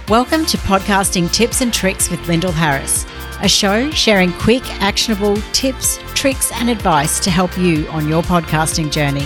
Welcome to Podcasting Tips and Tricks with Lyndall Harris, a show sharing quick, actionable tips, tricks, and advice to help you on your podcasting journey.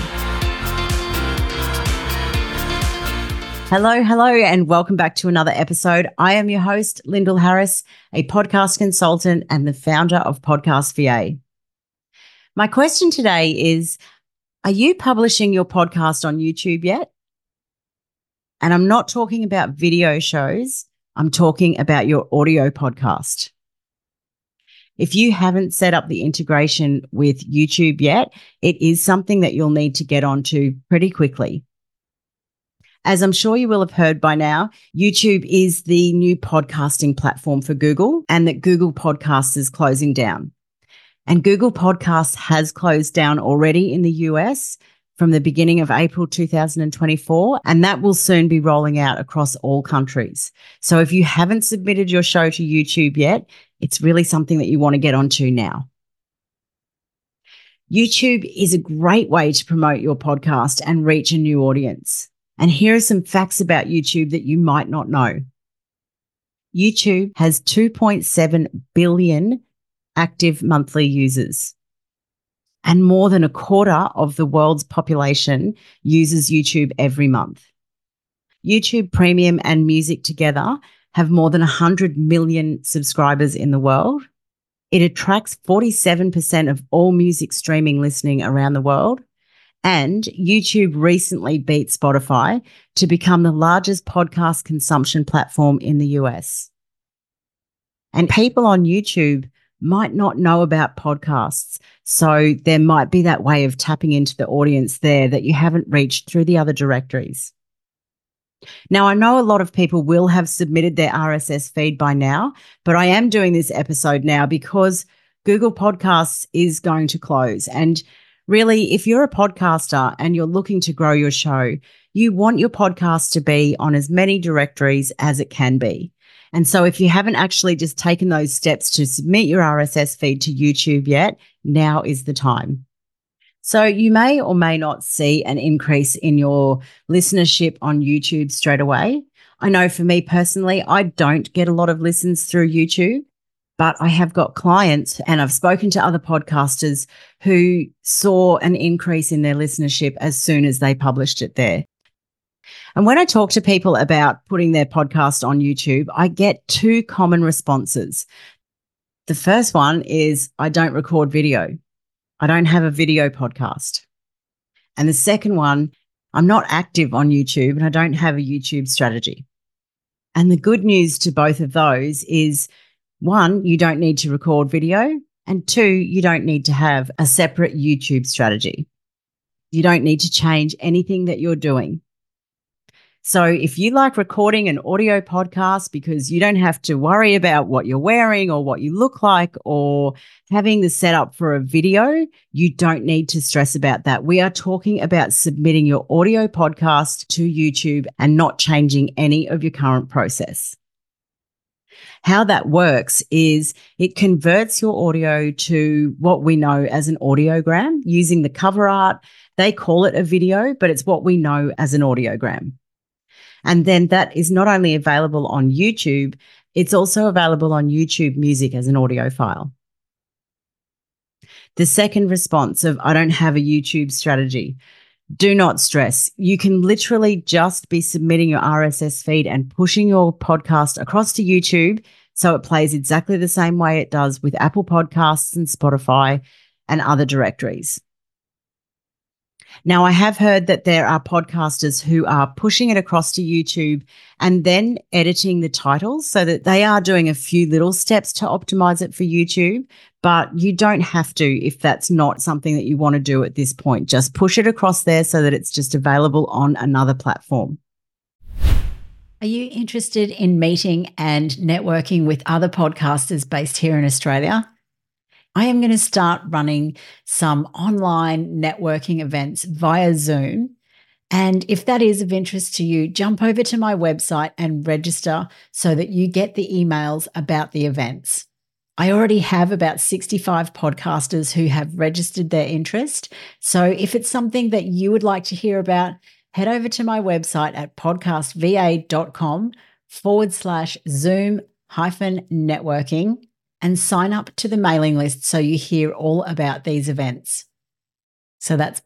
Hello, and welcome back to another episode. I am your host, Lyndall Harris, a podcast consultant and the founder of Podcast VA. My question today is, are you publishing your podcast on YouTube yet? And I'm not talking about video shows. I'm talking about your audio podcast. If you haven't set up the integration with YouTube yet, it is something that you'll need to get onto pretty quickly. As I'm sure you will have heard by now, YouTube is the new podcasting platform for Google, and that Google Podcasts is closing down. And Google Podcasts has closed down already in the US from the beginning of April 2024, and that will soon be rolling out across all countries. So if you haven't submitted your show to YouTube yet, it's really something that you want to get onto now. YouTube is a great way to promote your podcast and reach a new audience. And here are some facts about YouTube that you might not know. YouTube has 2.7 billion active monthly users, and more than a quarter of the world's population uses YouTube every month. YouTube Premium and Music together have more than 100 million subscribers in the world. It attracts 47% of all music streaming listening around the world. And YouTube recently beat Spotify to become the largest podcast consumption platform in the US. And people on YouTube might not know about podcasts, so there might be that way of tapping into the audience there that you haven't reached through the other directories. Now, I know a lot of people will have submitted their RSS feed by now, but I am doing this episode now because Google Podcasts is going to close. And really, if you're a podcaster and you're looking to grow your show, you want your podcast to be on as many directories as it can be. And so if you haven't actually just taken those steps to submit your RSS feed to YouTube yet, now is the time. So you may or may not see an increase in your listenership on YouTube straight away. I know for me personally, I don't get a lot of listens through YouTube, but I have got clients and I've spoken to other podcasters who saw an increase in their listenership as soon as they published it there. And when I talk to people about putting their podcast on YouTube, I get two common responses. The first one is, I don't record video. I don't have a video podcast. And the second one, I'm not active on YouTube and I don't have a YouTube strategy. And the good news to both of those is, one, you don't need to record video, and two, you don't need to have a separate YouTube strategy. You don't need to change anything that you're doing. So if you like recording an audio podcast because you don't have to worry about what you're wearing or what you look like or having the setup for a video, you don't need to stress about that. We are talking about submitting your audio podcast to YouTube and not changing any of your current process. How that works is it converts your audio to what we know as an audiogram using the cover art. They call it a video, but it's what we know as an audiogram. And then that is not only available on YouTube, it's also available on YouTube Music as an audio file. The second response of, I don't have a YouTube strategy. Do not stress. You can literally just be submitting your RSS feed and pushing your podcast across to YouTube so it plays exactly the same way it does with Apple Podcasts and Spotify and other directories. Now, I have heard that there are podcasters who are pushing it across to YouTube and then editing the titles so that they are doing a few little steps to optimize it for YouTube, but you don't have to if that's not something that you want to do at this point. Just push it across there so that it's just available on another platform. Are you interested in meeting and networking with other podcasters based here in Australia? I am going to start running some online networking events via Zoom. And if that is of interest to you, jump over to my website and register so that you get the emails about the events. I already have about 65 podcasters who have registered their interest. So if it's something that you would like to hear about, head over to my website at podcastva.com podcast.com/Zoom-networking and sign up to the mailing list so you hear all about these events. So that's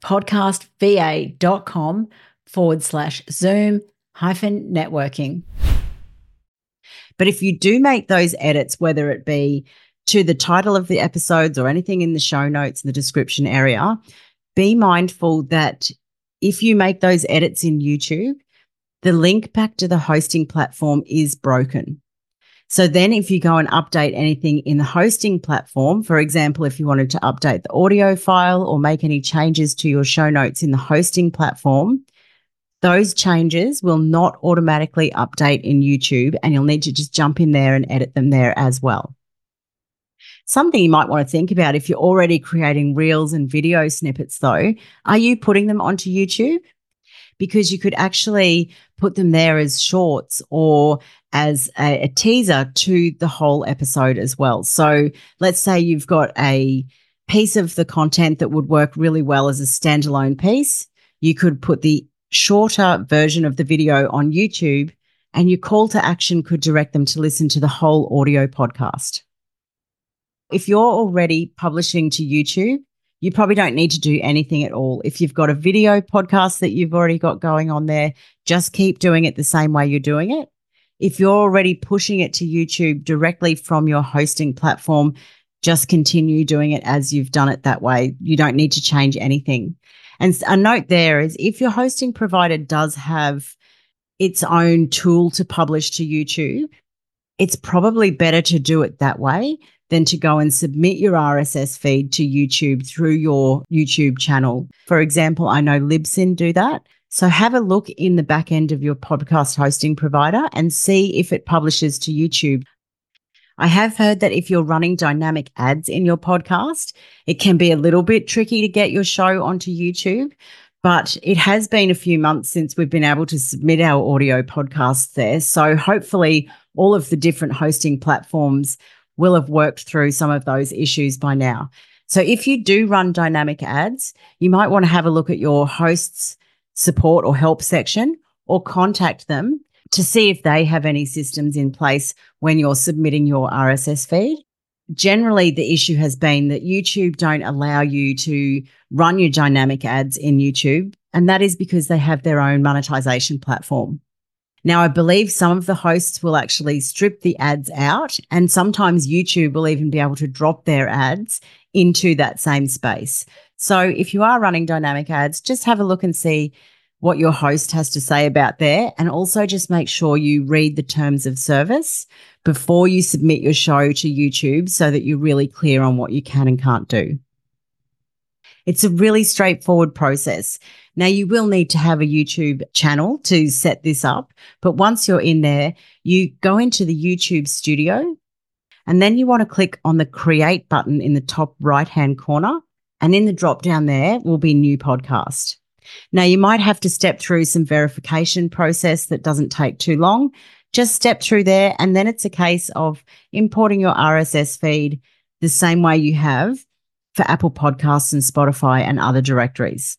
podcastva.com/Zoom-networking. But if you do make those edits, whether it be to the title of the episodes or anything in the show notes in the description area, be mindful that if you make those edits in YouTube, the link back to the hosting platform is broken. So then if you go and update anything in the hosting platform, for example, if you wanted to update the audio file or make any changes to your show notes in the hosting platform, those changes will not automatically update in YouTube, and you'll need to just jump in there and edit them there as well. Something you might want to think about if you're already creating reels and video snippets though, are you putting them onto YouTube? Because you could actually put them there as shorts or as a teaser to the whole episode as well. So let's say you've got a piece of the content that would work really well as a standalone piece. You could put the shorter version of the video on YouTube, and your call to action could direct them to listen to the whole audio podcast. If you're already publishing to YouTube, you probably don't need to do anything at all. If you've got a video podcast that you've already got going on there, just keep doing it the same way you're doing it. If you're already pushing it to YouTube directly from your hosting platform, just continue doing it as you've done it that way. You don't need to change anything. And a note there is if your hosting provider does have its own tool to publish to YouTube, it's probably better to do it that way than to go and submit your RSS feed to YouTube through your YouTube channel. For example, I know Libsyn do that. So have a look in the back end of your podcast hosting provider and see if it publishes to YouTube. I have heard that if you're running dynamic ads in your podcast, it can be a little bit tricky to get your show onto YouTube, but it has been a few months since we've been able to submit our audio podcasts there. So hopefully all of the different hosting platforms will have worked through some of those issues by now. So if you do run dynamic ads, you might want to have a look at your host's support or help section or contact them to see if they have any systems in place when you're submitting your RSS feed. Generally, the issue has been that YouTube don't allow you to run your dynamic ads in YouTube, and that is because they have their own monetization platform. Now, I believe some of the hosts will actually strip the ads out, and sometimes YouTube will even be able to drop their ads into that same space. So if you are running dynamic ads, just have a look and see what your host has to say about there, and also just make sure you read the terms of service before you submit your show to YouTube so that you're really clear on what you can and can't do. It's a really straightforward process. Now, you will need to have a YouTube channel to set this up, but once you're in there, you go into the YouTube studio, and then you want to click on the Create button in the top right-hand corner, and in the drop-down there will be New Podcast. Now, you might have to step through some verification process that doesn't take too long. Just step through there, and then it's a case of importing your RSS feed the same way you have for Apple Podcasts and Spotify and other directories.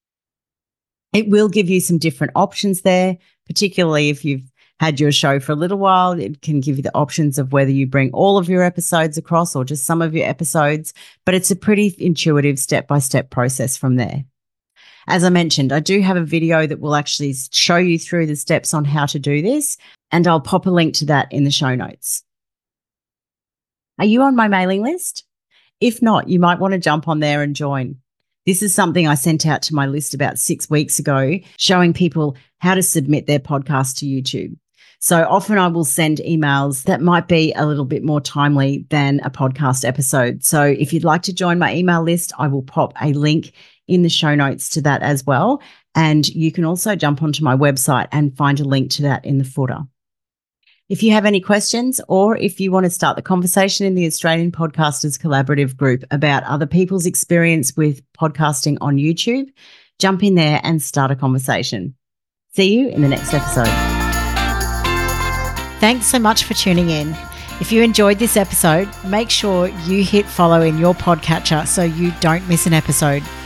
It will give you some different options there, particularly if you've had your show for a little while. It can give you the options of whether you bring all of your episodes across or just some of your episodes, but it's a pretty intuitive step-by-step process from there. As I mentioned, I do have a video that will actually show you through the steps on how to do this, and I'll pop a link to that in the show notes. Are you on my mailing list? If not, you might want to jump on there and join. This is something I sent out to my list about 6 weeks ago, showing people how to submit their podcast to YouTube. So often I will send emails that might be a little bit more timely than a podcast episode. So if you'd like to join my email list, I will pop a link in the show notes to that as well. And you can also jump onto my website and find a link to that in the footer. If you have any questions, or if you want to start the conversation in the Australian Podcasters Collaborative group about other people's experience with podcasting on YouTube, jump in there and start a conversation. See you in the next episode. Thanks so much for tuning in. If you enjoyed this episode, make sure you hit follow in your podcatcher so you don't miss an episode.